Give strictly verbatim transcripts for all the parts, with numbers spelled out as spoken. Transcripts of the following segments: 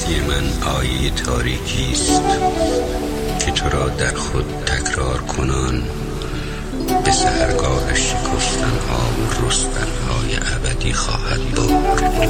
هستی من آیه تاریکی است که تو را در خود تکرار کنان به سحرگاهش شکفتن ها و رستن های ابدی خواهد برد.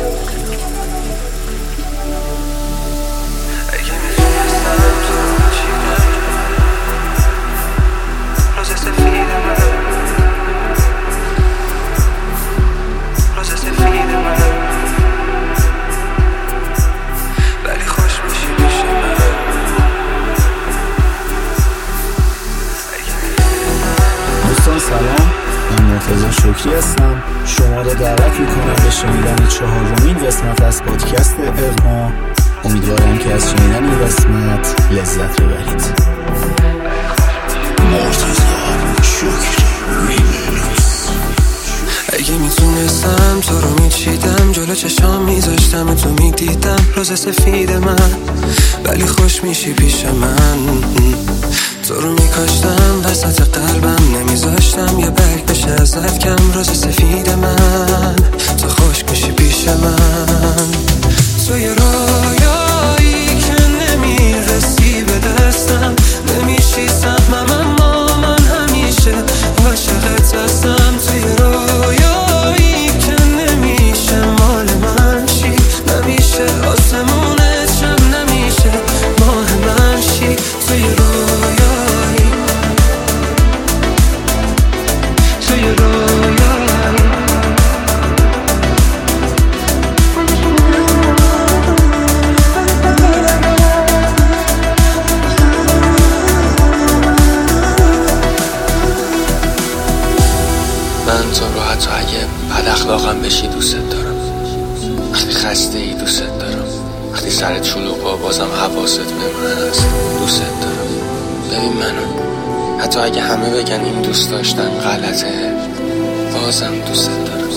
سلام، من مرتضی شکری هستم. شما را دعوت میکنم به شنیدن چهارمین قسمت از پادکست اقما. امیدوارم که از شنیدن این قسمت لذت ببرید. مرتضی شکری ریمیکس. اگه میتونستم تو رو میچیدم، جلو چشام میذاشتم و تو میدیدم روز سفید من، ولی خوش میشی پیش من. تو رو میکاشتم وسط قلبم، نمیذاشتم یه برگ بشه ازت کم. روز سفید من، تو خوش میشی پیش من. تو یه رویایی که نمیرسی به دستم، نمیشی سهمم اما من همیشه عاشقت هستم. تو یه رویایی که نمیشه مال من شی، نمیشه آسمونت شم، نمیشه ماه من شی. تو یه رویایی من تو رو حتی اگه بد اخلاقم بشی دوست دارم. وقتی خسته ای دوست دارم. وقتی سرت شلوغه بازم حواست به من هست دوست دارم. ببین منو، حتی اگه همه بگن این دوست داشتن غلطه، بازم دوست دارم.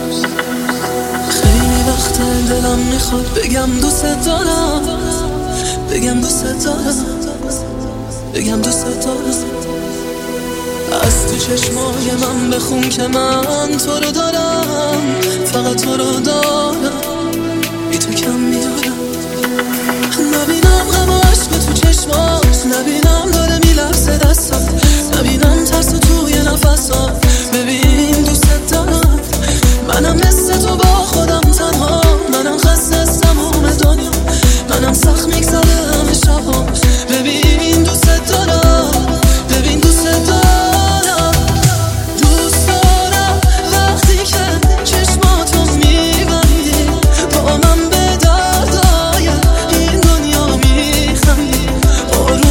خیلی وقت دلم میخواد بگم دوست دارم، بگم دوست دارم، بگم دوست دارم. از تو چشمای من بخون که من تو رو دارم، فقط تو رو دارم، بی تو کم میارم. نبینم غم و عشق تو چشمات، نبینم داره میلرزه دستات، نبینم ترس توی نفسات. ببین دوست دارم، منم مثل تو با خودم تنها، منم خسته از تموم دنیا، منم سخت میگذره همه شبام. ببین دوست دارم، ببین دوست دارم.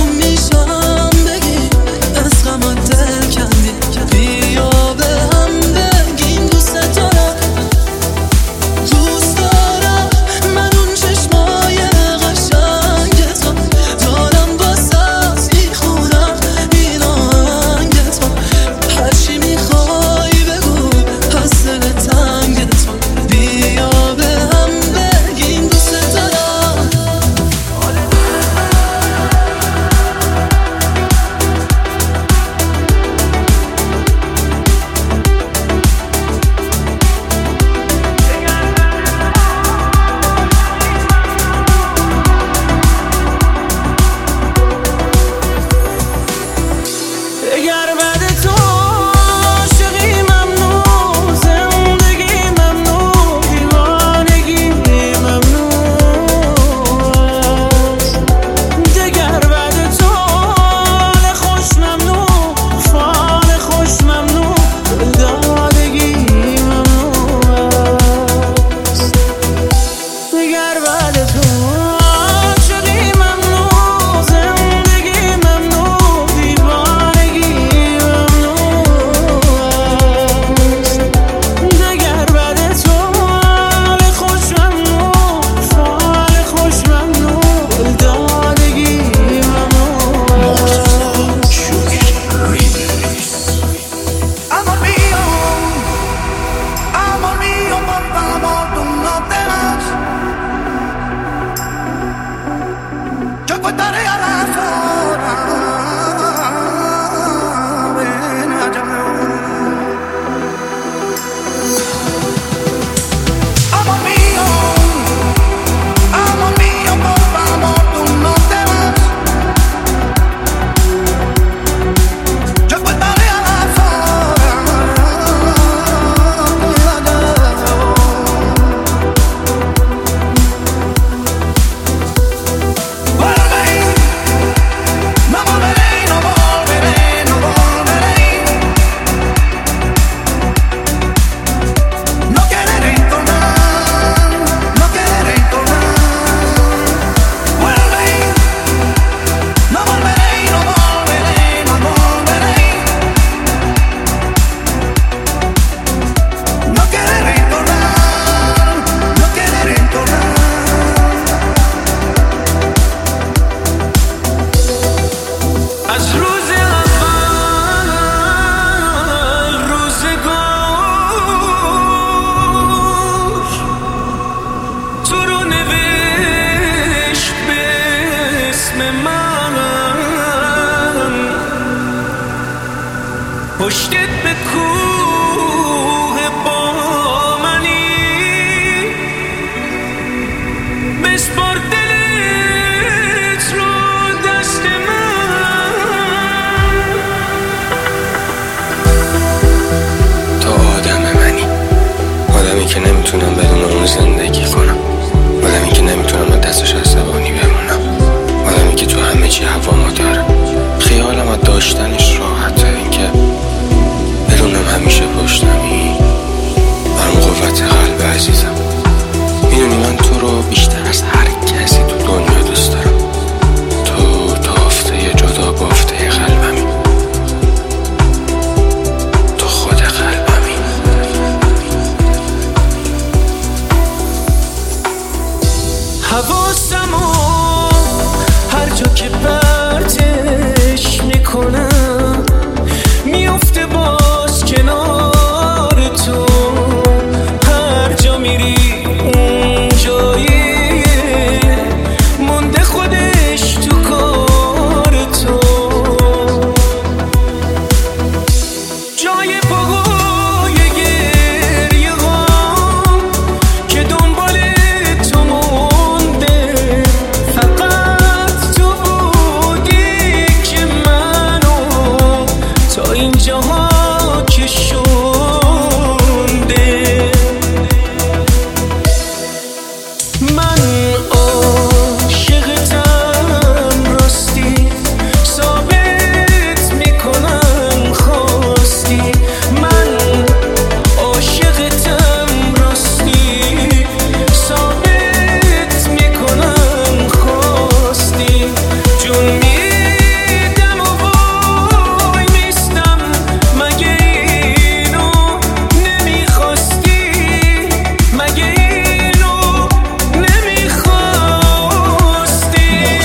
بیا به هم که نمیتونم بدون اون زندگی کنم، آدمی که نمیتونم با دستش عصبانی بمونم، آدمی که تو همه چی هوامو داره. خیالم از داشتنش راحته، اینکه بدونم همیشه پشتمی برام قوت قلب عزیزم. میدونی من تو رو بیشتر از هر کسی تو دنیا دوست دارم. تو تافته جدا بافته قلبمی، تو خود قلبمی. حواسمو هر جا که پرتش میکنم میفته باز کنار تو. هر جا میری اون جایی مونده خودش تو کار تو. جای پاهای گریه هام که دنبال تو مونده، فقط تو بودی که منو تا اینجاها کشونده. من عاشقتم راستی، ثابت میکنم خواستی. من عاشقتم راستی، ثابت میکنم خواستی. جون میدم و وای میستم، مگه اینو نمیخواستی؟ مگه اینو نمیخواستی؟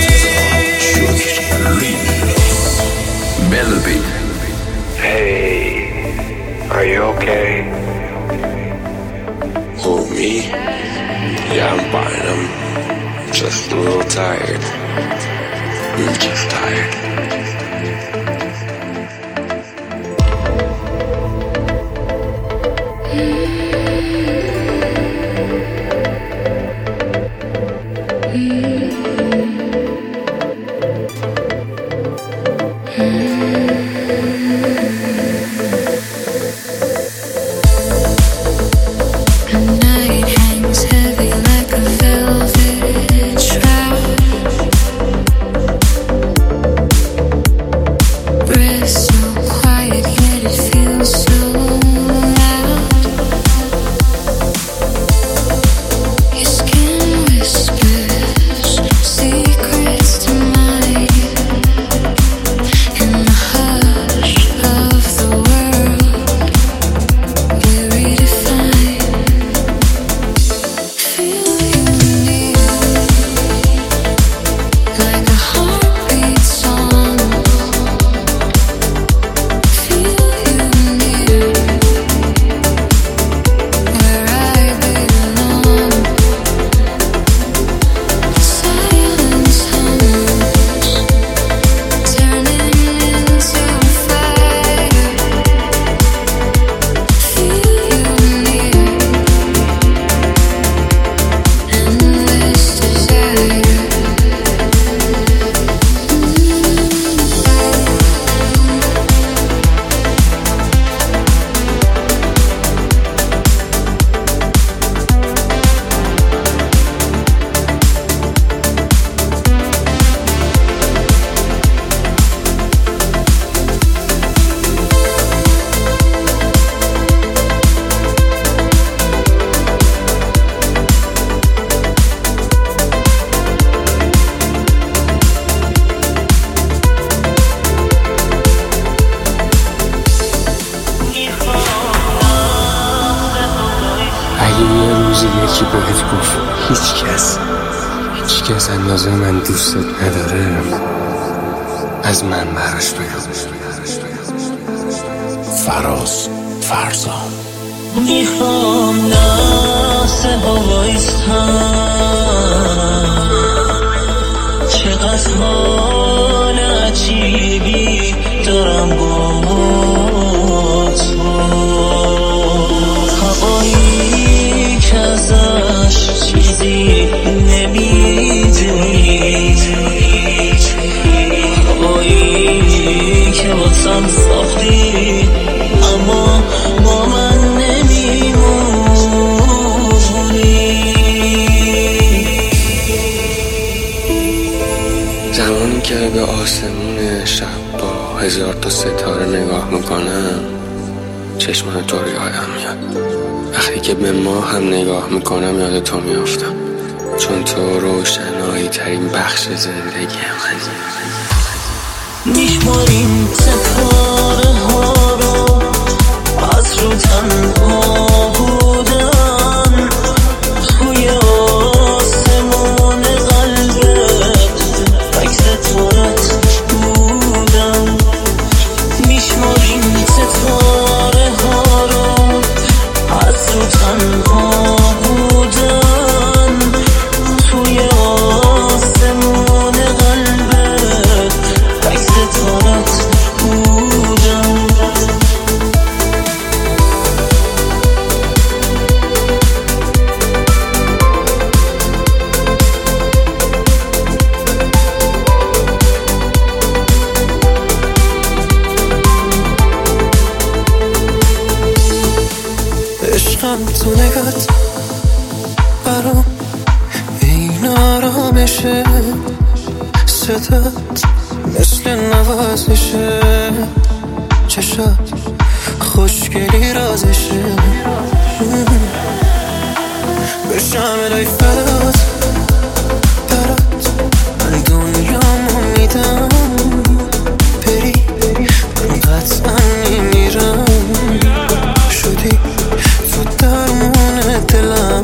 Melody. Hey, are you okay? Who, me? Yeah, I'm fine. I'm just a little tired. I'm just tired. The night hangs heavy like a velvet shroud. Breath so quiet yet it feels so loud. Your skin whispers secrets to mine. In the hush of the world we're redefined. Feel you near, like a heartbeat song. Feel you near, where I belong. Silence hums, turning into fire. Feel you near, endless desire. اگه یه روزی یکی بهت گفت هیچ کس هیچ کس اندازه من دوستت نداره، از من براش بگم. فراز فرزان. میخوام ناسه با وایستم، چقدر حال عجیبی دارم با تو. هوایی که ازش چیزی نمیدونی، هوایی که واسم ساختی اما با من نمیمونی. تا ستاره نگاه میکنم چشمان تو رو یادم میاد. وقتی که به ما هم نگاه میکنم یاد تو میافتم، چون تو روشنایی ترین بخش زندگی منی. میشماریم ستاره ها رو از رو تنها بودن توی آسمون قلبت عکس تورت بودن. میشماریم ستاره ها رو از رو تنها بودن توی آسمون قلبت عکس تورت بودن. عشقم تو نگات برام این آرامشه، صدات مثل نوازشه، چشات خوشگلی رازشه. بشم الهی فدات برات من دنیامو میدم، بری من قطعا میمیرم. شدی تو درمون دلم،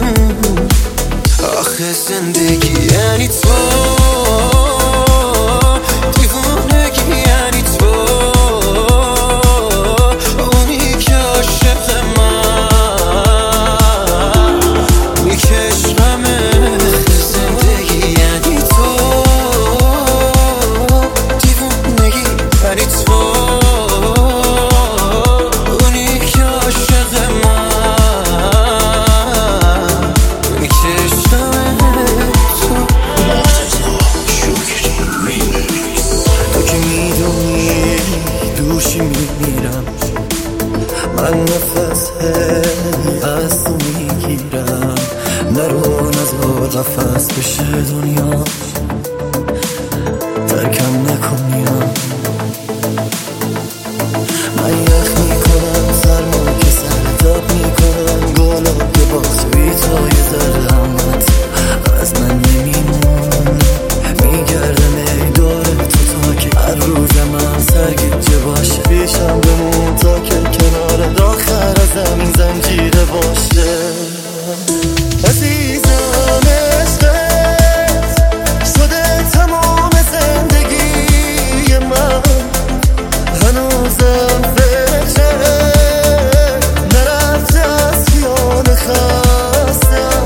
آخه زندگی یعنی تو، دیوونگی یعنی تو، اونی که عاشق من، اونی که عشقمه. آخه زندگی یعنی تو، دیوونگی یعنی تو، اونی که عاشق من، اونی که عشقمه. تو که میدونی دوشی میمیرم، من نفس از تو میگیرم. نرو نزار قفص بشه دنیا، ترکم نکنیم. من یخ میکنم سرما که سرتاب میکنم، گلاب که بازوی توی زرمت از من نمیمون. میگردم ای داره تو تا که هر روز من سرگیجه باشه، پیشم بمون تا که کنار آخر زمین زنجیره باشه. عزیزم عشقت شده تمام زندگی من، هنوزم فکرت نرفته از خیال خستم.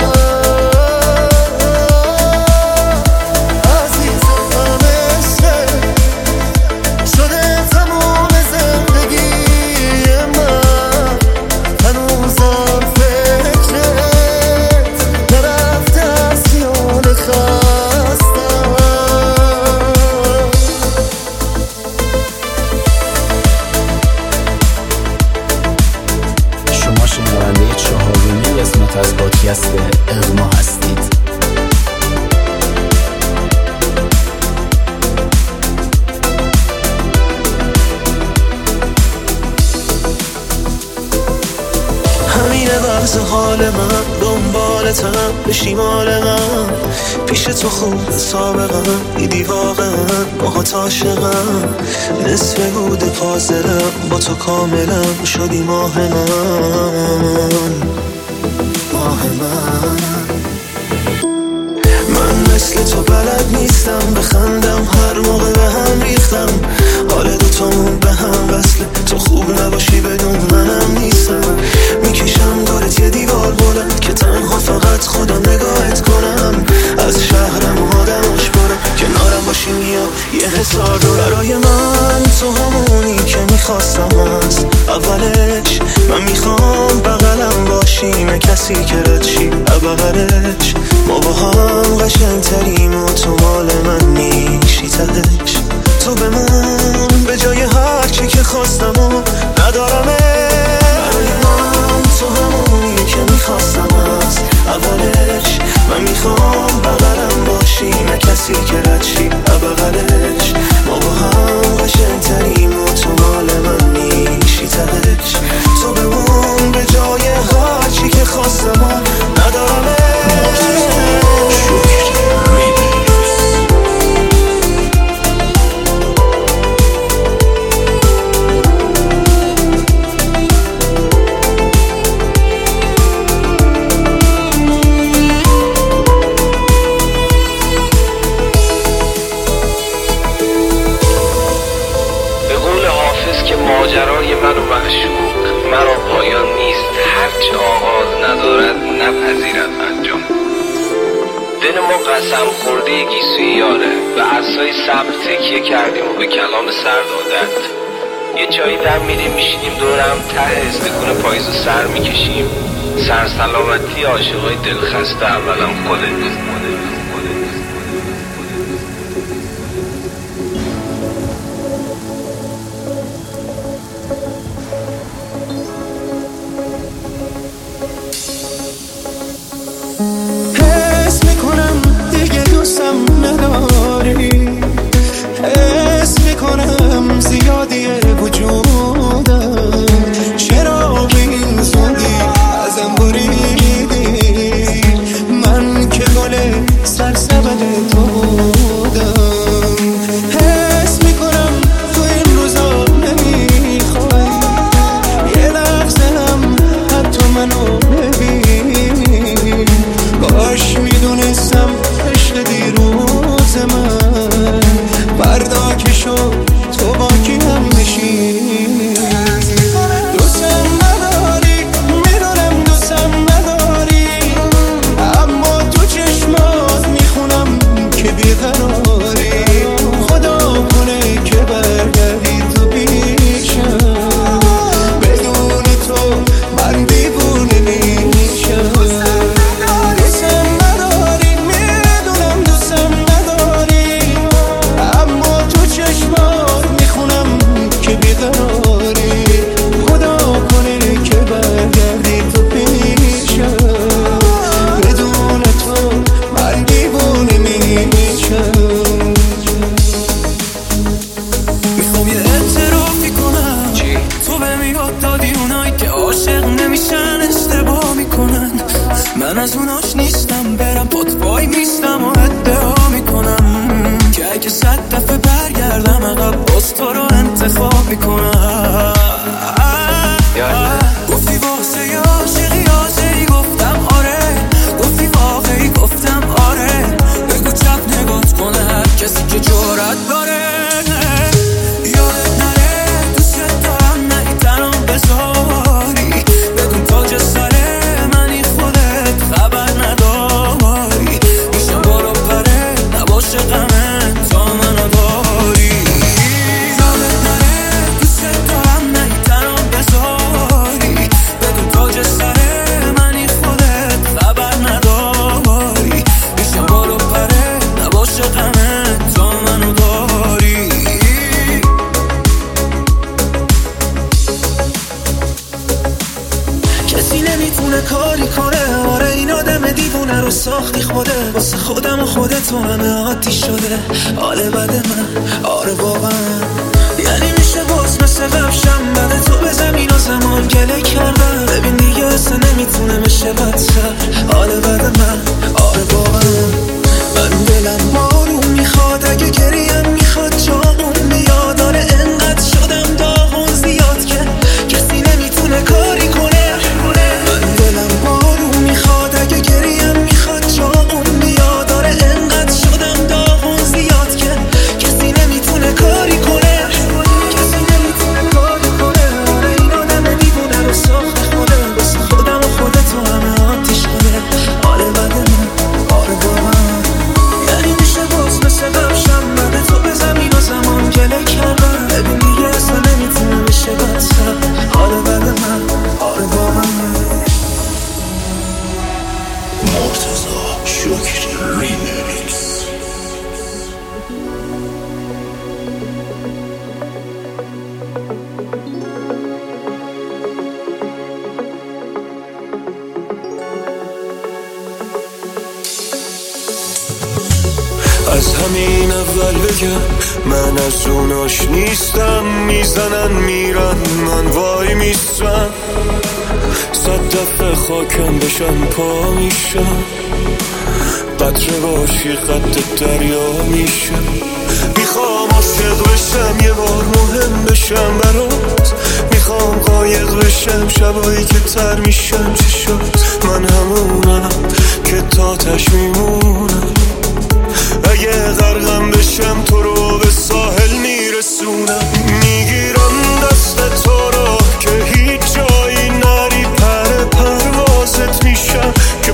عزیزم عشقت شده تمام زندگی من، هنوزم فکرت نرفته از خیال خستم. شما شنونده چهارمین قسمت از پادکست اغما هستید. همینه وضع حال من، دنبالتم به شمالم، پیش تو خوب سابقم، دیدی واقعا باهات عاشقم. نصف بود پازلم با تو کاملم، شدی ماه من، ماه من. من مثل تو بلد نیستم بخندم، هر موقع به هم ریختم. حال دوتامون به هم وصله، تو خوب نباشی بدون منم نیستم. میکشم دورت یه دیوار بلند که تنها فقط خودم نگاهت کنم. از شهرم آدماش برم، کنارم باشی میام یه هزار دور. برای من تو همونی که میخواستم هست، اولش من میخوام بغلم نپذیرد انجام. دل ما قسم خورده گیسوی یاره، به عصای صبر تکیه کردیم و به کلام سرد عادت. یه جایی دم میریم میشینیم دورم ته استکون پاییزو سر میکشیم. سرسلامتی عاشقای دلخسته اولم خودت. حس میکنم دیگه دوستم نداری، حس میکنم زیادیه وجودم، چرا به این زودی ازم بریدی؟ من که گل سرسبد تو بودم. حس میکنم تو این روزا نمیخوای یه لحظه هم حتی منو ببین. کاش میدونستم عشق دیروز من فردا که شد تو با کی هم بشین. دوستم نداری، میدونم دوستم نداری، اما تو چشمات میخونم که بیقراری. خدا کنه که برگردی تو پیشم، بدون تو من دیوونه میشم. دوستم نداری، میدونم دوستم نداری، اما تو چشمات میخونم که بیقراری. خدا کنه که برگردی تو پیشم، بدون تو من دیوونه میشم. میخوام یه اعترافی کنم، تو به میاد دادی اونایی که عاشق نمیشن اشتباه میکنن. من از اوناش نیستم، برم پات وای میستم و ادعا میکنم که اگه صد دفعه برگردم عقب باز تو رو انتخاب میکنم. گفتی واسه یه عاشقی حاضری، گفتم آره. گفتی واقعی، گفتم آره. بگو چپ نگات کنه هر کسی که جرأت داره. یادت نره دوست دارم، نه این تنها بذاری. بدون تاج سر منی خودت خبر نداری. میشم بالا پره نباشه غمه تا منو داری. یادت نره دوست دارم، نه این تنها بذاری. بدون تاج سر منی خودت خبر نداری. میشم بالا پره نباشه غمه تا منو داری. کسی نمیتونه کاری کنه، آره این آدم دیوونه رو ساختی خوده. واسه خودم و خودت تو همه عادی شده حال بد من، آره واقعا. یعنی میشه باز مثل قبشم بعد تو به زمین و زمان گله کردم. ببین دیگه اصلا نمیتونه بشه بدتر حال بد من، آره واقعا. من دلم بارون میخواد، اگه گریم میخواد جامون بیاد. آره انقدر شدم داغون زیاد که کسی نمیتونه کاری کنه. من دلم بارون میخواد، اگه گریم میخواد جامون بیاد. آره انقدر شدم داغون زیاد که کسی نمیتونه کاری کنه. کسی نمیتونه کاری کنه. آره این آدم دیوونه رو ساخت خوده. واسه خودم و خودت تو همه آتیش کنه حال بد من، آره واقعا. یعنی میشه باز مثل قبشم بعد تو به زمین و زمان گله کردم. ببین دیگه اصلا نمیتونه بشه بدتر حال بد من، آره واقعا. مرتضی شکری ریمیکس. از همین اول بگم من از اوناش نیستم. میزنن میرن من وای میستم. صد دفعه خاکم بشن پا میشم. قطره باشی خط دریا میشم. میخوام عاشق بشم یه بار مهم بشم برات. میخوام قایق بشم شبایی که تر میشم. چی شد من همونم که تاتش میمونم. اگه غرقم بشم تو رو به ساحل میرسونم. میگیرم دست تو رو که هیچ جایی نری، پر پروازت میشم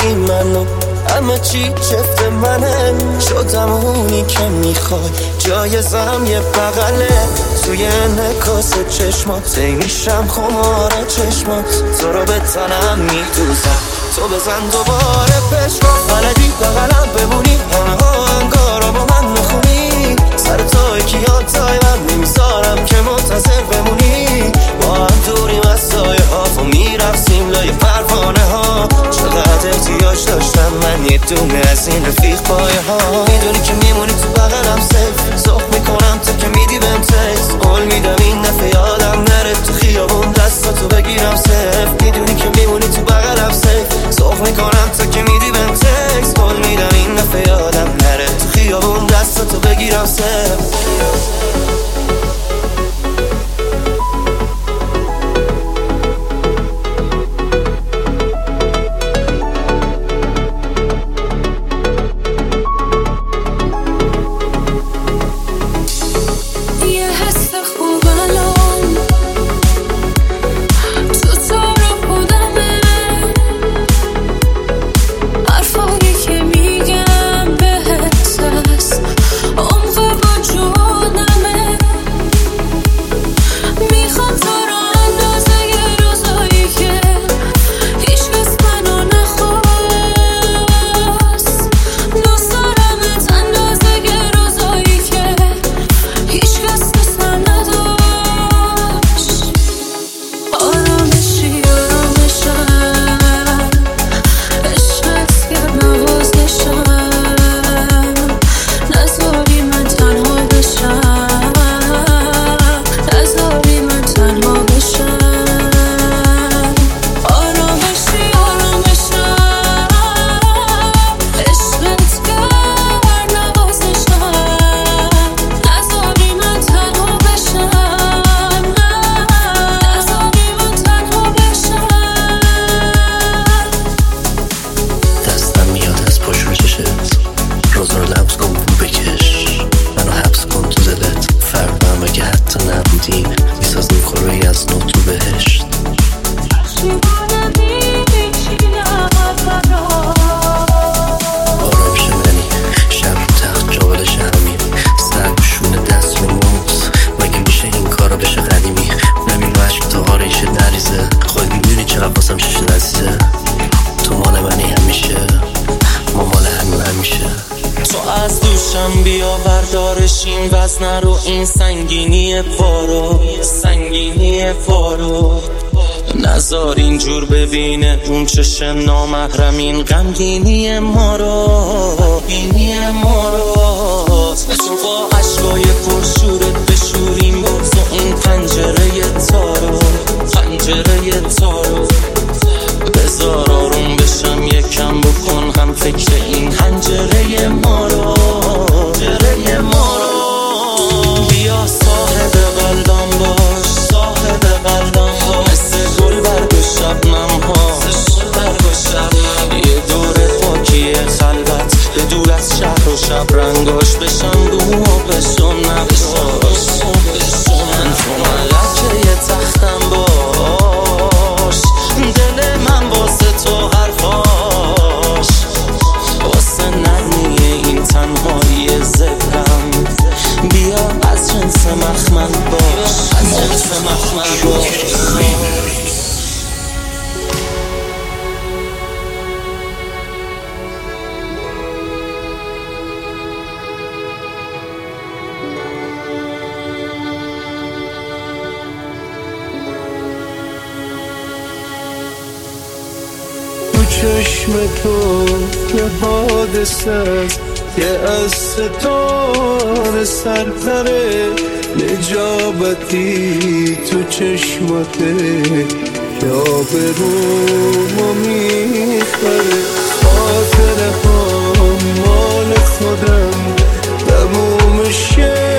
این منو همه چی چفت منه، شدم اونی که میخوای جایزم یه بغله، توی نکاس چشمات میشم خمار چشمات، تو رو به تنم میدوزم تو بزن دوباره پشما، بلدی بغلم بمونی همه ها انگارا با من میخونی، سر توی کیانتای من نمیذارم که منتظر بمونی، با هم دوریم از سایه ها و میرفتیم لای پروانه ها، چقدر احتیاج داشتم من یه دونه از این رفیق پایه ها، میدونی که میمونی تو بغلم سیف، سخ میکنم تا که میدی بهم تکست، قول میدم این دفعه یادم نره تو خیابون دستاتو بگیرم سیف، میدونی که میمونی تو بغلم سیف، سخ میکنم تا که میدی بهم تکست، قول میدم این دفعه یادم نره تو خیابون دستاتو بگیرم سیف. این وزن رو این سنگینی پارو سنگینی پارو نذار اینجور ببینه اون چش نامحرم این غمگینی ما رو بینی ما رو تو با عشقای پرشورت بشوریم باز و این پنجره تارو پنجره تارو بذار آروم بشم یکم بکن هم فکر این حنجره ما رو حنجره ما رو بیا صاحب قلبم باش صاحب قلبم باش مثل گل برگ و شبنم ها یه دور خاکی خلوت به دور از شهر و شب رنگاش بشم بوم و بشم نقشاش من تو ملکه یه تختم باش دل من واسه تو حرفاش واسه نرمی این تنهایی زبرم بیا از جنس مخمل باش از جنس مخمل باش چشم تو که حادثه است که از ستاره سرتره نجابتی تو چشمته که آبرومو میخره خاطره ها مال خودم تموم شه